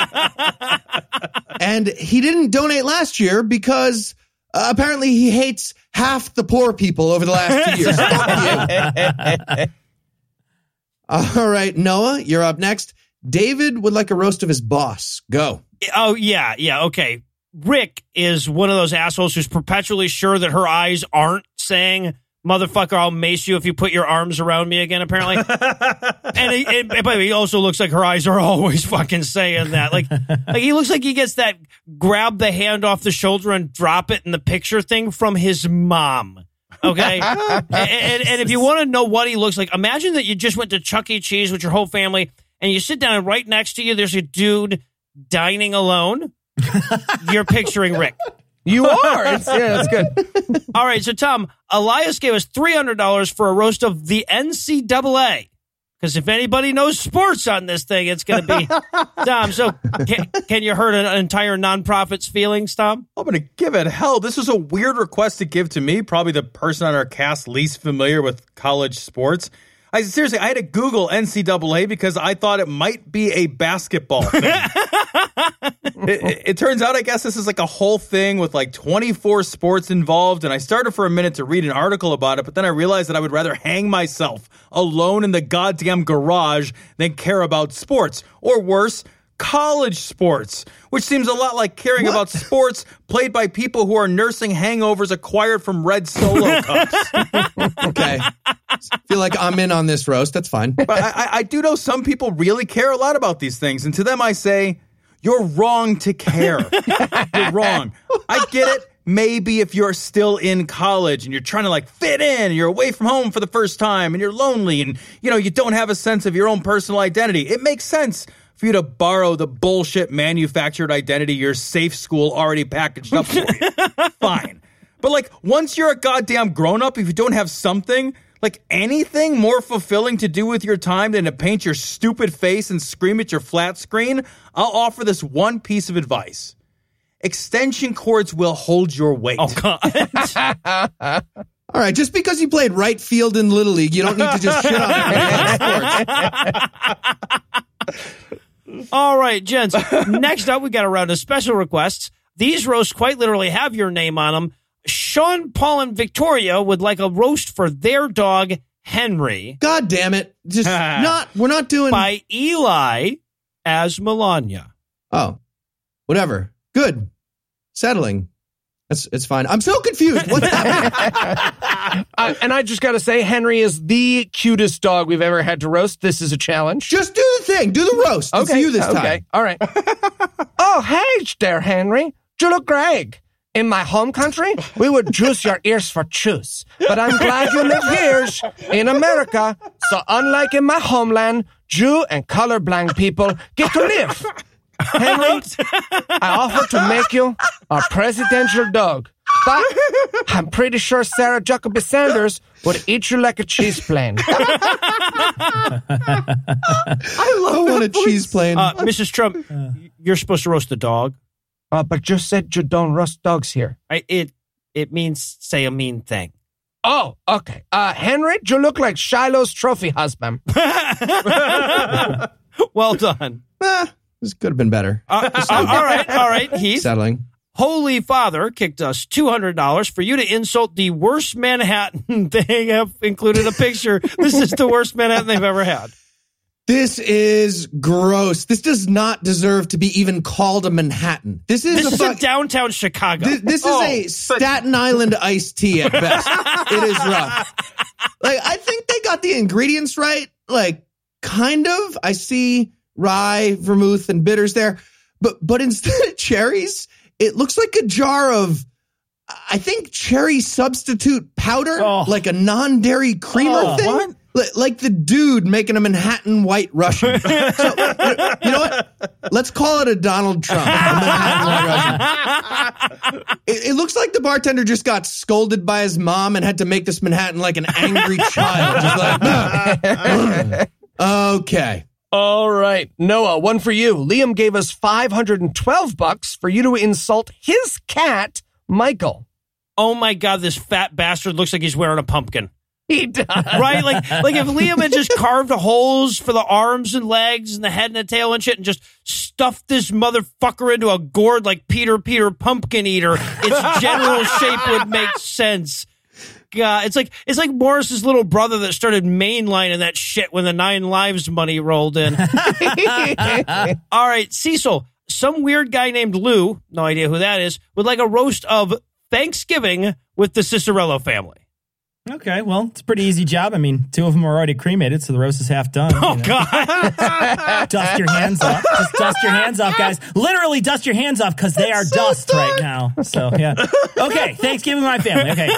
And he didn't donate last year because apparently he hates half the poor people over the last 2 years. Fuck you. All right, Noah, you're up next. David would like a roast of his boss. Go. Oh, yeah, okay. Rick is one of those assholes who's perpetually sure that her eyes aren't saying, motherfucker, I'll mace you if you put your arms around me again, apparently. And by the way, he also looks like her eyes are always fucking saying that. Like he looks like he gets that grab the hand off the shoulder and drop it in the picture thing from his mom. Okay? and if you want to know what he looks like, imagine that you just went to Chuck E. Cheese with your whole family and you sit down and right next to you, there's a dude dining alone. You're picturing Rick. You are. It's good. All right. So, Tom, Elias gave us $300 for a roast of the NCAA. Because if anybody knows sports on this thing, it's going to be Tom. So can you hurt an entire nonprofit's feelings, Tom? I'm going to give it hell. This was a weird request to give to me, probably the person on our cast least familiar with college sports. I had to Google NCAA because I thought it might be a basketball thing. It turns out, I guess this is like a whole thing with like 24 sports involved. And I started for a minute to read an article about it, but then I realized that I would rather hang myself alone in the goddamn garage than care about sports. Or worse, college sports, which seems a lot like caring about sports played by people who are nursing hangovers acquired from red Solo cups. Okay. Feel like I'm in on this roast. That's fine. But I do know some people really care a lot about these things. And to them, I say, you're wrong to care. You're wrong. I get it. Maybe if you're still in college and you're trying to like fit in, and you're away from home for the first time and you're lonely and, you don't have a sense of your own personal identity. It makes sense for you to borrow the bullshit manufactured identity your safe school already packaged up for you. Fine. But like once you're a goddamn grown-up, if you don't have something, like anything more fulfilling to do with your time than to paint your stupid face and scream at your flat screen, I'll offer this one piece of advice. Extension cords will hold your weight. Oh, God. All right, just because you played right field in Little League, you don't need to just shit on everybody sports. All right, gents. Next up, we got a round of special requests. These roasts quite literally have your name on them. Sean, Paul, and Victoria would like a roast for their dog, Henry. God damn it. We're not doing... By Eli as Melania. Oh, whatever. Good. Settling. It's fine. I'm so confused. What's happening? And I just got to say, Henry is the cutest dog we've ever had to roast. This is a challenge. Just do the thing. Do the roast. It's you this time. Okay. All right. Oh, hey there, Henry. You look great. In my home country, we would juice your ears for choose. But I'm glad you live here in America. So unlike in my homeland, Jew and colorblind people get to live. Henry, I offer to make you our presidential dog. But I'm pretty sure Sarah Huckabee Sanders would eat you like a cheese plane. I want a cheese plane. Mrs. Trump, you're supposed to roast the dog. But you said you don't roast dogs here. It means say a mean thing. Oh, okay. Henry, you look like Shiloh's trophy husband. Well done. This could have been better. All right, Heath. Settling. Holy Father kicked us $200 for you to insult the worst Manhattan. They have included a picture. This is the worst Manhattan they've ever had. This is gross. This does not deserve to be even called a Manhattan. This is a downtown Chicago. This is a Staten Island iced tea at best. It is rough. Like, I think they got the ingredients right. Like, kind of. I see rye, vermouth, and bitters there. But instead of cherries, it looks like a jar of, I think, cherry substitute powder, like a non-dairy creamer thing. What? Like the dude making a Manhattan White Russian. So, you know what? Let's call it a Donald Trump. A Manhattan White Russian. It looks like the bartender just got scolded by his mom and had to make this Manhattan like an angry child. Just like, okay. All right. Noah, one for you. Liam gave us $512 for you to insult his cat, Michael. Oh, my God. This fat bastard looks like he's wearing a pumpkin. He does. Right? Like if Liam had just carved holes for the arms and legs and the head and the tail and shit and just stuffed this motherfucker into a gourd like Peter Pumpkin Eater, its general shape would make sense. God, it's like Morris's little brother that started mainlining that shit when the 9 Lives money rolled in. All right, Cecil, some weird guy named Lou, no idea who that is, would like a roast of Thanksgiving with the Cicerello family. Okay, well, it's a pretty easy job. I mean, 2 of them are already cremated, so the roast is half done. Oh, God. Dust your hands off. Just dust your hands off, guys. Literally dust your hands off because they are so dust right now. So, yeah. Okay, Thanksgiving with my family. Okay.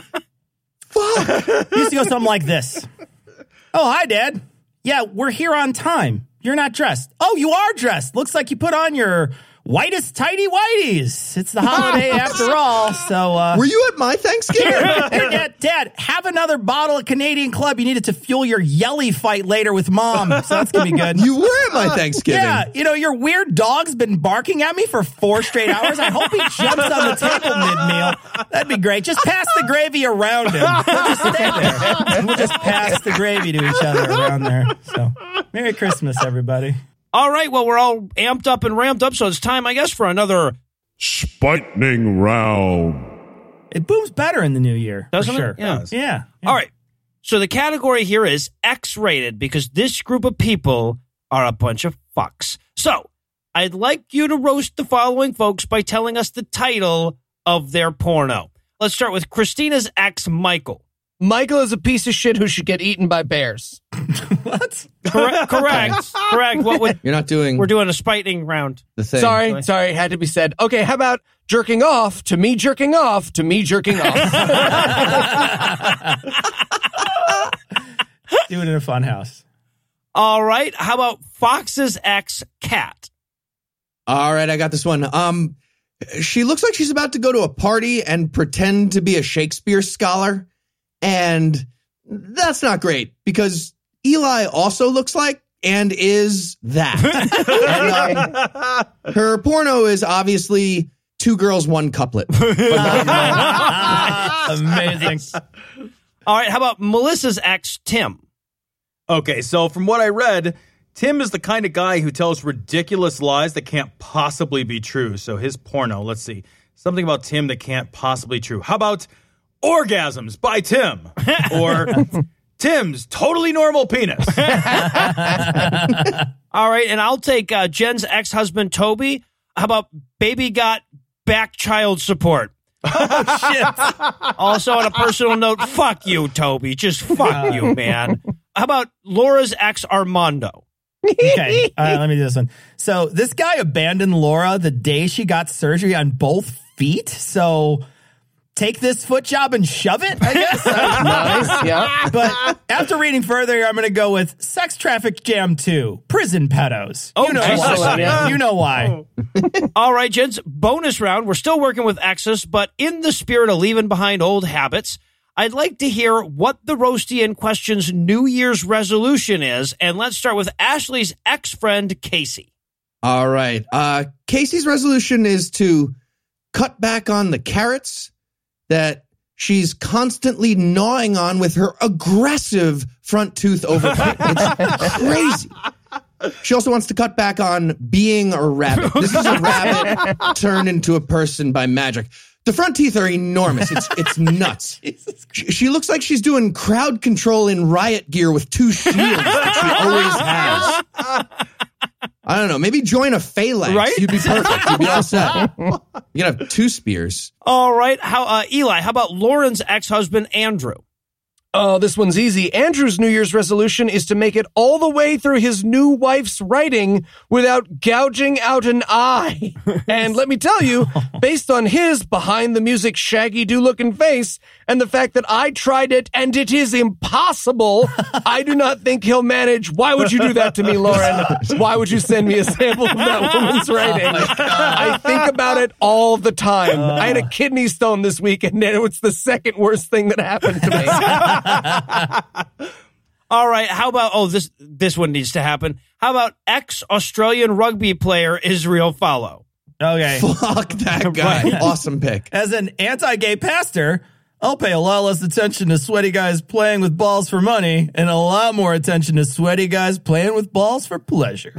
Fuck. Used to go something like this. Oh, hi, Dad. Yeah, we're here on time. You're not dressed. Oh, you are dressed. Looks like you put on your whitest tidy whities. It's the holiday after all. So, were you at my Thanksgiving? Here, Dad, have another bottle of Canadian Club. You need it to fuel your yelly fight later with Mom. So that's going to be good. You were at my Thanksgiving. Yeah. You know, your weird dog's been barking at me for 4 straight hours. I hope he jumps on the table mid-meal. That'd be great. Just pass the gravy around him. We'll just stay there. We'll just pass the gravy to each other around there. So, Merry Christmas, everybody. All right, well, we're all amped up and ramped up, so it's time, I guess, for another Spightening round. It booms better in the new year. Doesn't for sure. it? Yeah. Yeah. All right. So the category here is X-rated because this group of people are a bunch of fucks. So I'd like you to roast the following folks by telling us the title of their porno. Let's start with Christina's ex, Michael. Michael is a piece of shit who should get eaten by bears. What? Correct. What would You're not doing? We're doing a spiting round. The thing. Sorry, had to be said. Okay, how about jerking off to me jerking off to me jerking off? Do it in a fun house. All right. How about Fox's ex, Cat? All right, I got this one. She looks like she's about to go to a party and pretend to be a Shakespeare scholar. And that's not great because Eli also looks like and is that. And, her porno is obviously 2 girls, 1 couplet. Amazing. All right. How about Melissa's ex, Tim? Okay, so from what I read, Tim is the kind of guy who tells ridiculous lies that can't possibly be true. So his porno, let's see. Something about Tim that can't possibly be true. How about Orgasms by Tim? Or Tim's totally normal penis. All right, and I'll take Jen's ex-husband, Toby. How about Baby Got Back Child Support? Oh, shit. Also, on a personal note, fuck you, Toby. Just fuck you, man. How about Laura's ex, Armando? Okay, let me do this one. So this guy abandoned Laura the day she got surgery on both feet. So take this foot job and shove it, I guess. Nice, yeah. But after reading further, I'm going to go with Sex Traffic Jam 2, Prison Pedos. Oh, you know excellent. why. Yeah. You know why. All right, gents, bonus round. We're still working with exes, but in the spirit of leaving behind old habits, I'd like to hear what the roasty in question's New Year's resolution is. And let's start with Ashley's ex-friend, Casey. All right. Casey's resolution is to cut back on the carrots that she's constantly gnawing on with her aggressive front tooth over pick. It's crazy. She also wants to cut back on being a rabbit. This is a rabbit turned into a person by magic. The front teeth are enormous. It's nuts. She looks like she's doing crowd control in riot gear with two shields that she always has. I don't know. Maybe join a phalanx. Right? You'd be perfect. You'd be all set. You'd have two spears. All right. Eli, how about Lauren's ex-husband, Andrew? Oh, this one's easy. Andrew's New Year's resolution is to make it all the way through his new wife's writing without gouging out an eye. And let me tell you, based on his behind-the-music Shaggy-Doo-looking face and the fact that I tried it and it is impossible, I do not think he'll manage. Why would you do that to me, Lauren? Why would you send me a sample of that woman's writing? I think about it all the time. I had a kidney stone this week, and it was the second worst thing that happened to me. All right, how about, this one needs to happen. How about ex-Australian rugby player Israel Follow? Okay. Fuck that guy. Right. Awesome pick. As an anti-gay pastor, I'll pay a lot less attention to sweaty guys playing with balls for money and a lot more attention to sweaty guys playing with balls for pleasure.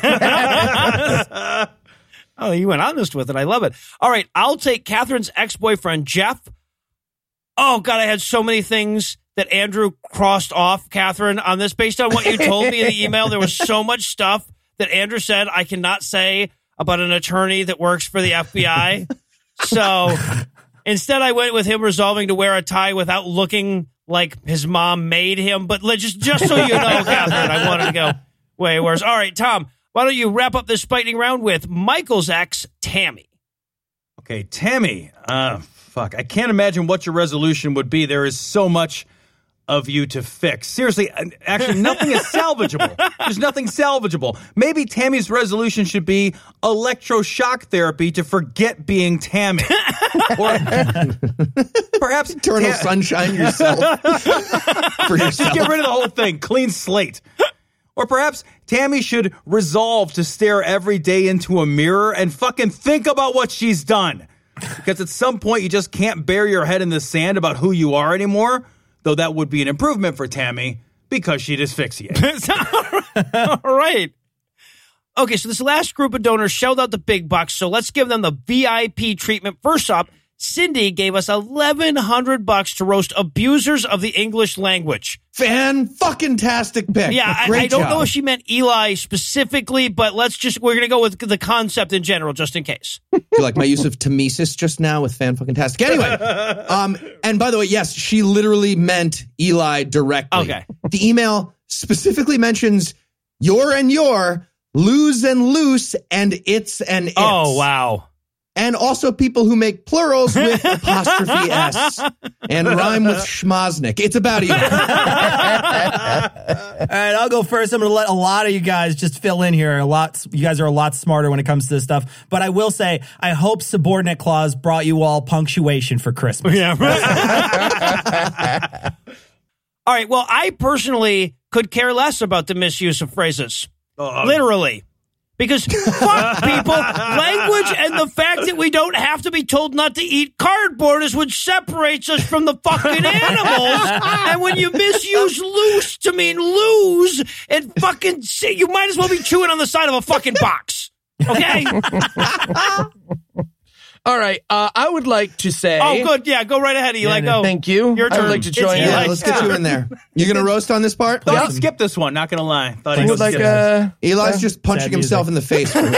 Oh, you went honest with it. I love it. All right, I'll take Catherine's ex-boyfriend, Jeff. Oh, God, I had so many things that Andrew crossed off, Catherine, on this. Based on what you told me in the email, there was so much stuff that Andrew said I cannot say about an attorney that works for the FBI. So instead, I went with him resolving to wear a tie without looking like his mom made him. But just so you know, Catherine, I wanted to go way worse. All right, Tom, why don't you wrap up this spiking round with Michael's ex, Tammy? Okay, Tammy. Fuck, I can't imagine what your resolution would be. There is so much of you to fix. Seriously, actually, nothing is salvageable. There's nothing salvageable. Maybe Tammy's resolution should be electroshock therapy to forget being Tammy. Or perhaps Eternal sunshine yourself. For yourself. Just get rid of the whole thing. Clean slate. Or perhaps Tammy should resolve to stare every day into a mirror and fucking think about what she's done. Because at some point, you just can't bury your head in the sand about who you are anymore. Though that would be an improvement for Tammy because she'd asphyxiate. All right. Okay, so this last group of donors shelled out the big bucks, so let's give them the VIP treatment. First up, Cindy gave us $1,100 to roast abusers of the English language. Fan-fucking-tastic pick. Yeah, I don't know if she meant Eli specifically, but we're going to go with the concept in general, just in case. Do you like my use of Temesis just now with fan-fucking-tastic? Anyway, and by the way, yes, she literally meant Eli directly. Okay. The email specifically mentions your and your, lose and loose, and it's and it's. Oh, wow. And also people who make plurals with apostrophe S and rhyme with schmoznik. It's about you. All right, I'll go first. I'm going to let a lot of you guys just fill in here. You guys are a lot smarter when it comes to this stuff. But I will say, I hope Subordinate Clause brought you all punctuation for Christmas. Yeah. All right, well, I personally could care less about the misuse of phrases. Literally. Because fuck people, language and the fact that we don't have to be told not to eat cardboard is what separates us from the fucking animals. And when you misuse loose to mean lose, and fucking you might as well be chewing on the side of a fucking box. Okay? All right, I would like to say... Oh, good. Yeah, go right ahead, Eli. Go. Thank you. Your turn. I would like to join in. Yeah, let's get you in there. You going to roast on this part? Thought he'd skip this one, not going to lie. Thought he would like, Eli's just punching himself in the face. No,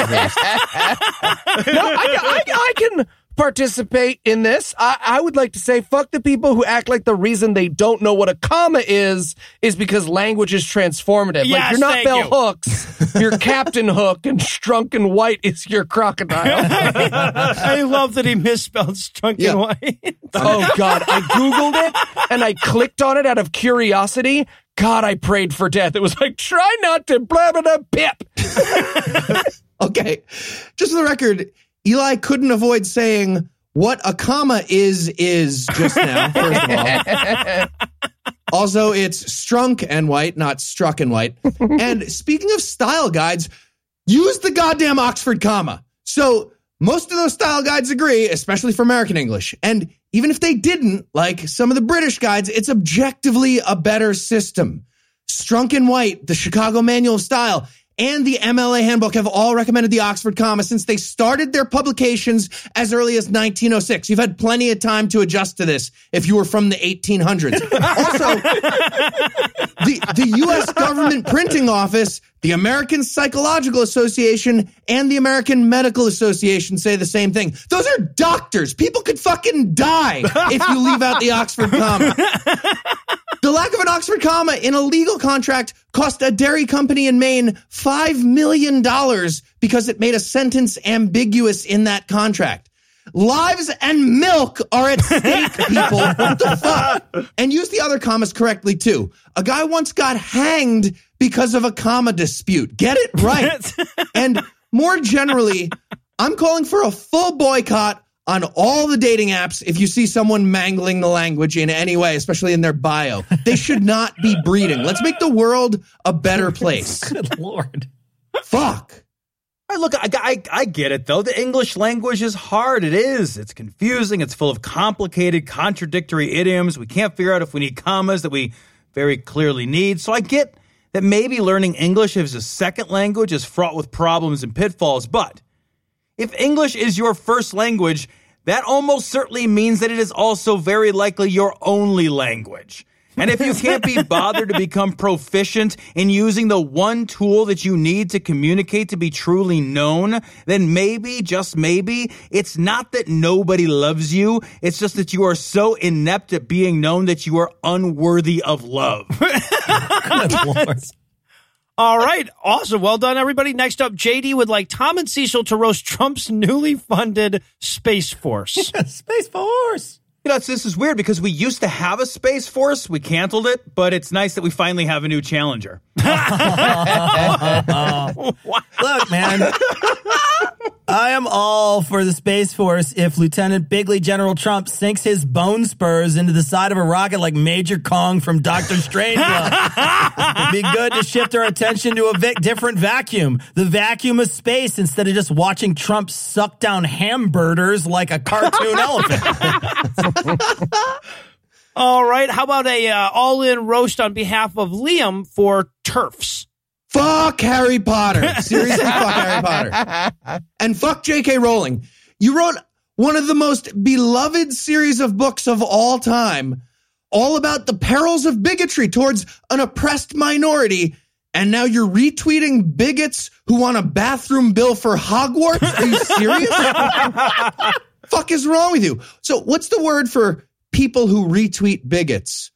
I can participate in this. I would like to say, fuck the people who act like the reason they don't know what a comma is because language is transformative. Yes, like, you're not thank Bell you. Hooks, you're Captain Hook, and Strunk and White is your crocodile. I love that he misspelled Strunk and White. Oh, God. I Googled it, and I clicked on it out of curiosity. God, I prayed for death. It was like, try not to blah, blah, blah, pip. Okay. Just for the record, Eli couldn't avoid saying what a comma is just now, first of all. Also, it's Strunk and White, not Struck and White. And speaking of style guides, use the goddamn Oxford comma. So most of those style guides agree, especially for American English. And even if they didn't, like some of the British guides, it's objectively a better system. Strunk and White, the Chicago Manual of Style, and the MLA Handbook have all recommended the Oxford comma since they started their publications as early as 1906. You've had plenty of time to adjust to this if you were from the 1800s. Also, the U.S. Government Printing Office, the American Psychological Association, and the American Medical Association say the same thing. Those are doctors. People could fucking die if you leave out the Oxford comma. The lack of an Oxford comma in a legal contract cost a dairy company in Maine $5 million because it made a sentence ambiguous in that contract. Lives and milk are at stake, people. What the fuck? And use the other commas correctly, too. A guy once got hanged because of a comma dispute. Get it right. And more generally, I'm calling for a full boycott on all the dating apps if you see someone mangling the language in any way, especially in their bio. They should not be breeding. Let's make the world a better place. Good Lord. Fuck. Look, I get it, though. The English language is hard. It is. It's confusing. It's full of complicated, contradictory idioms. We can't figure out if we need commas that we very clearly need. So I get that maybe learning English as a second language is fraught with problems and pitfalls, but if English is your first language, that almost certainly means that it is also very likely your only language. And if you can't be bothered to become proficient in using the one tool that you need to communicate to be truly known, then maybe, just maybe, it's not that nobody loves you. It's just that you are so inept at being known that you are unworthy of love. Good Lord. All right. Awesome. Well done, everybody. Next up, JD would like Tom and Cecil to roast Trump's newly funded Space Force. Space Force. You know, this is weird because we used to have a Space Force. We canceled it, but it's nice that we finally have a new challenger. Look, man. I am all for the Space Force if Lieutenant Bigley General Trump sinks his bone spurs into the side of a rocket like Major Kong from Doctor Strangelove. It'd be good to shift our attention to a different vacuum. The vacuum of space instead of just watching Trump suck down hamburgers like a cartoon elephant. All right. How about a all-in roast on behalf of Liam for TERFs? Fuck Harry Potter. Seriously, fuck Harry Potter. And fuck J.K. Rowling. You wrote one of the most beloved series of books of all time, all about the perils of bigotry towards an oppressed minority, and now you're retweeting bigots who want a bathroom bill for Hogwarts? Are you serious? Fuck is wrong with you? So what's the word for people who retweet bigots?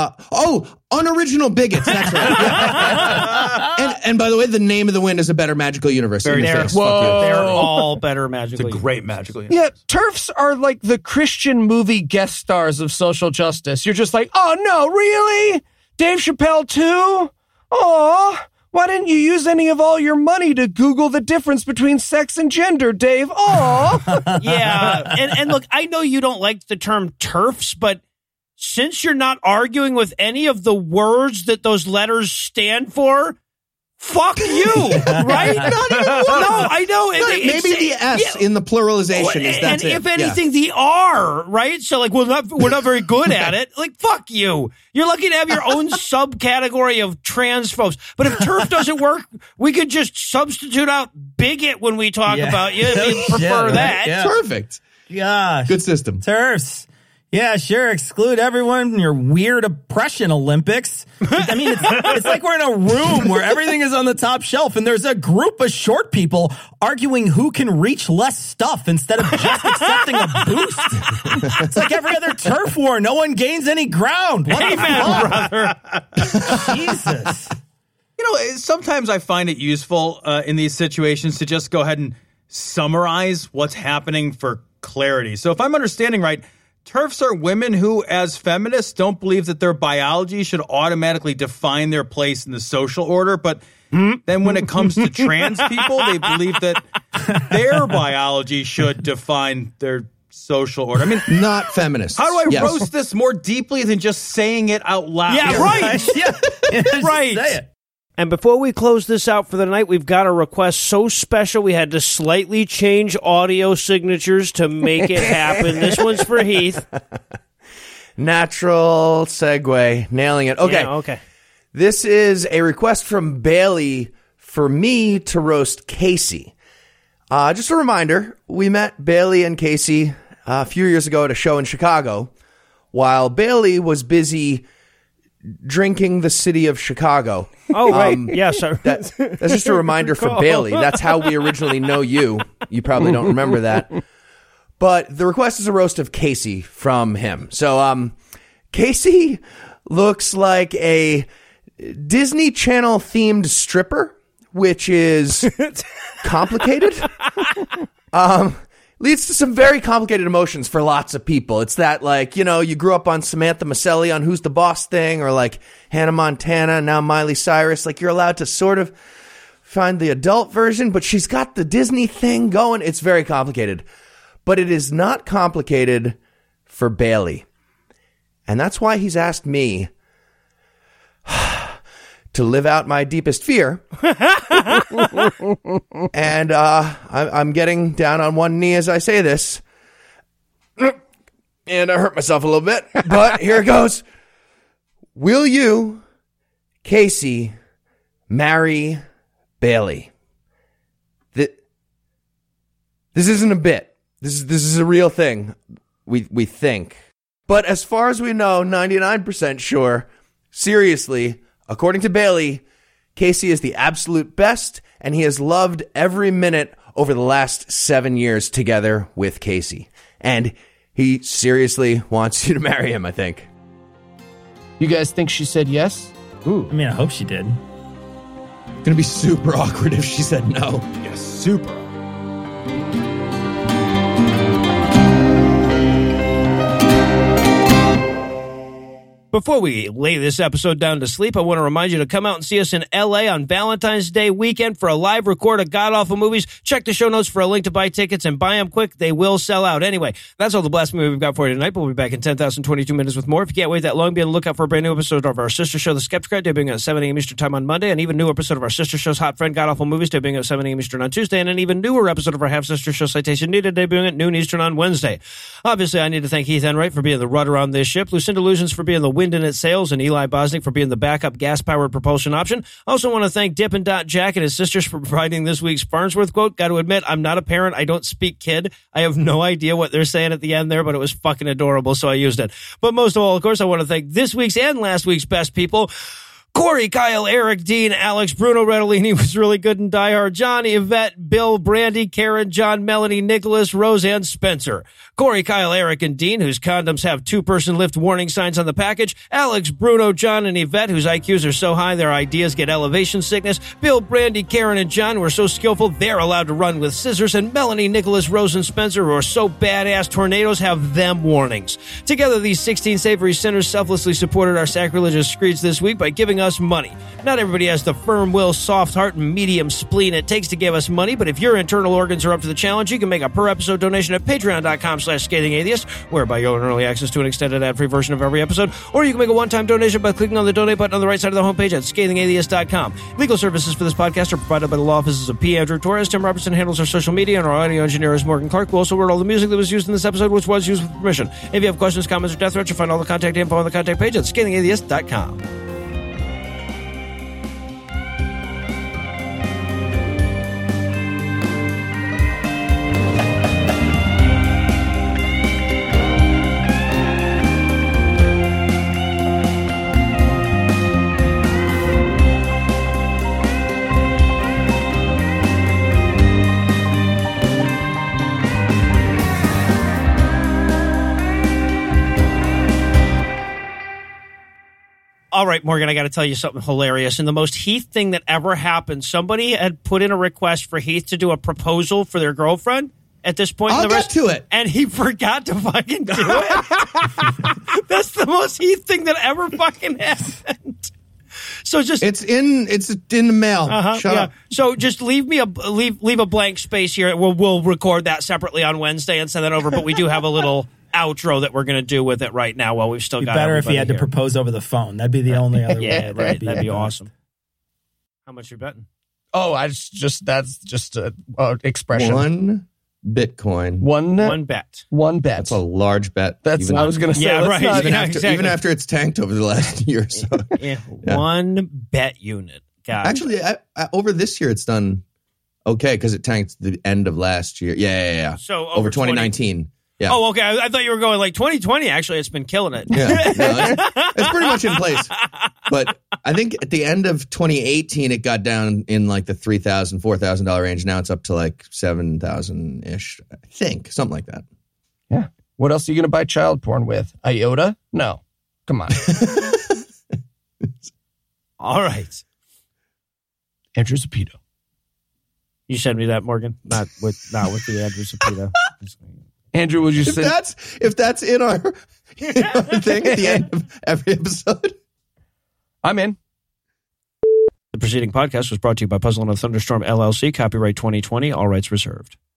Unoriginal bigots. That's right. Yeah. And by the way, the name of the wind is a better magical universe. They're all better magical universe. It's a great magical Yeah, universe. TERFs are like the Christian movie guest stars of social justice. You're just like, oh no, really? Dave Chappelle too? Aw, why didn't you use any of all your money to Google the difference between sex and gender, Dave? Aw. Yeah, and look, I know you don't like the term TERFs, but since you're not arguing with any of the words that those letters stand for, fuck you, right? Not even one. No, I know. Maybe the S in the pluralization is that's and it. if anything, the R, right? So like we're not very good at it. Like fuck you. You're lucky to have your own subcategory of transphobes. But if TERF doesn't work, we could just substitute out bigot when we talk about you. We prefer that. Yeah. Perfect. Gosh. Good system. TERFs. Yeah, sure. Exclude everyone in your weird oppression Olympics. I mean, it's like we're in a room where everything is on the top shelf and there's a group of short people arguing who can reach less stuff instead of just accepting a boost. It's like every other turf war. No one gains any ground. What Amen, brother. Jesus. You know, sometimes I find it useful in these situations to just go ahead and summarize what's happening for clarity. So if I'm understanding right, TERFs are women who, as feminists, don't believe that their biology should automatically define their place in the social order. But then when it comes to trans people, they believe that their biology should define their social order. I mean, not feminists. How do I roast this more deeply than just saying it out loud? Yeah, right. Yeah. Right. Say it. And before we close this out for the night, we've got a request so special we had to slightly change audio signatures to make it happen. This one's for Heath. Natural segue. Nailing it. Okay. Yeah, okay. This is a request from Bailey for me to roast Casey. Just a reminder, we met Bailey and Casey a few years ago at a show in Chicago while Bailey was busy drinking the city of Chicago. Oh, right. Yes. That's just a reminder for Bailey. That's how we originally know you. You probably don't remember that. But the request is a roast of Casey from him. So Casey looks like a Disney Channel themed stripper, which is complicated. Leads to some very complicated emotions for lots of people. It's that, like, you know, you grew up on Samantha Maselli on Who's the Boss thing, or like Hannah Montana, now Miley Cyrus. Like, you're allowed to sort of find the adult version, but she's got the Disney thing going. It's very complicated. But it is not complicated for Bailey. And that's why he's asked me to live out my deepest fear. And I'm getting down on one knee as I say this. And I hurt myself a little bit, but here it goes. Will you, Casey, marry Bailey? This isn't a bit. This is a real thing, we think. But as far as we know, 99% sure, seriously, according to Bailey, Casey is the absolute best, and he has loved every minute over the last 7 years together with Casey. And he seriously wants you to marry him, I think. You guys think she said yes? Ooh. I mean, I hope she did. It's going to be super awkward if she said no. Yes, super. Before we lay this episode down to sleep, I want to remind you to come out and see us in L.A. on Valentine's Day weekend for a live record of God Awful Movies. Check the show notes for a link to buy tickets and buy them quick. They will sell out. Anyway, that's all the blasphemy we've got for you tonight. We'll be back in 10,022 minutes with more. If you can't wait that long, be on the lookout for a brand new episode of our sister show, The Skepticrat, debuting at 7 a.m. Eastern Time on Monday. An even newer episode of our sister show's Hot Friend, God Awful Movies, debuting at 7 a.m. Eastern on Tuesday. And an even newer episode of our half-sister show, Citation Needed, debuting at noon Eastern on Wednesday. Obviously, I need to thank Heath Enright for being the rudder on this ship, Lucinda Illusions for being the wind in its sails, and Eli Bosnick for being the backup gas-powered propulsion option. Also want to thank Dippin' Dot Jack and his sisters for providing this week's Farnsworth quote. Got to admit, I'm not a parent. I don't speak kid. I have no idea what they're saying at the end there, but it was fucking adorable, so I used it. But most of all, of course, I want to thank this week's and last week's best people. Corey, Kyle, Eric, Dean, Alex, Bruno Redolini was really good in Die Hard, John, Yvette, Bill, Brandy, Karen, John, Melanie, Nicholas, Rose, and Spencer. Corey, Kyle, Eric, and Dean, whose condoms have two-person lift warning signs on the package. Alex, Bruno, John, and Yvette, whose IQs are so high their ideas get elevation sickness. Bill, Brandy, Karen, and John, who are so skillful they're allowed to run with scissors. And Melanie, Nicholas, Rose, and Spencer, who are so badass tornadoes have them warnings. Together, these 16 savory sinners selflessly supported our sacrilegious screeds this week by giving us money. Not everybody has the firm will, soft heart, and medium spleen it takes to give us money, but if your internal organs are up to the challenge, you can make a per-episode donation at patreon.com/scathingatheist, whereby you'll earn early access to an extended ad-free version of every episode, or you can make a one-time donation by clicking on the donate button on the right side of the homepage at scathingatheist.com. Legal services for this podcast are provided by the law offices of P. Andrew Torres. Tim Robertson handles our social media, and our audio engineer is Morgan Clark, who also wrote all the music that was used in this episode, which was used with permission. If you have questions, comments, or death threats, you'll find all the contact info on the contact page at scathingatheist.com. All right, Morgan, I got to tell you something hilarious. And the most Heath thing that ever happened, somebody had put in a request for Heath to do a proposal for their girlfriend at this point. I'll get to it. And he forgot to fucking do it. That's the most Heath thing that ever fucking happened. So just it's in the mail. Shut up. So just leave me leave a blank space here. We'll record that separately on Wednesday and send that over. But we do have a little outro that we're going to do with it right now while we've still got better if he had here. to propose over the phone. That'd be the only other way. Yeah, right. That'd be awesome. How much you betting? Oh, that's just expression. One Bitcoin. One bet. One bet. That's a large bet. I was going to say. Yeah, right. Even after it's tanked over the last year or so. Yeah. One bet unit. God. Actually, over this year, it's done okay because it tanked the end of last year. Yeah. So over 2019. Yeah. Oh, okay. I thought you were going like 2020. Actually, it's been killing it. Yeah. No, it's pretty much in place. But I think at the end of 2018, it got down in like the $3,000, $4,000 range. Now it's up to like $7,000-ish, I think. Something like that. Yeah. What else are you going to buy child porn with? IOTA? No. Come on. All right. Andrew Zapito. You sent me that, Morgan? Not with the Andrew Zapito. Andrew, would you say if that's in our thing at the end of every episode? I'm in. The preceding podcast was brought to you by Puzzle in a Thunderstorm, LLC. Copyright 2020. All rights reserved.